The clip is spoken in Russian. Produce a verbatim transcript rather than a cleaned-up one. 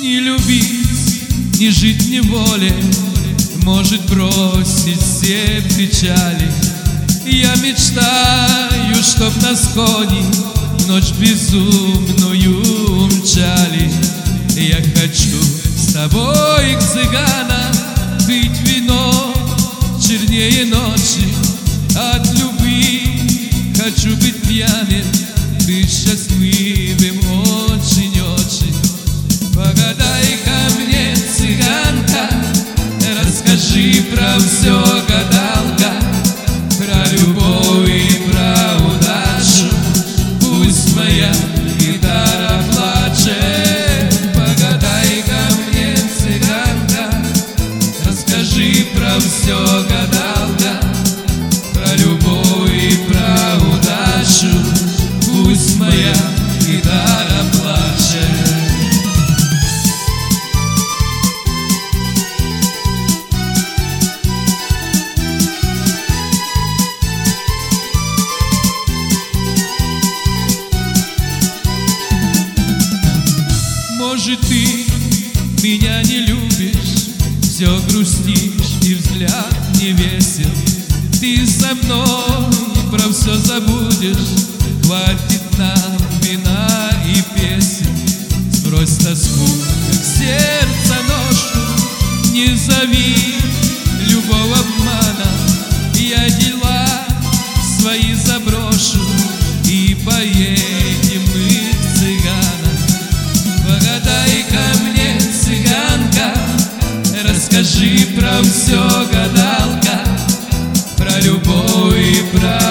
Не любить, не жить в неволе, может бросить все печали. Я мечтаю, чтоб на сходе в ночь безумную мчали. Я хочу с тобой к цыганам пить вино чернее ночи. От любви хочу быть пьяным, быть счастливым очень-очень. Погадай ко мне, цыганка, расскажи про все, гадалка, про любовь и про удачу. Пусть моя гитара плачет. Погадай ко мне, цыганка, расскажи про все, гадалка, про любовь и про удачу. Пусть моя гитара плачет. Может, ты меня не любишь, все грустишь и взгляд не весел. Ты со мной про все забудешь, хватит нам вина и песен. Сбрось тоску, как сердце ношу, не зови любого обмана. Я дела свои заброшу и поедем мы к цыганам. Погадай ко мне, цыганка, расскажи про все, гадалка, про любовь и про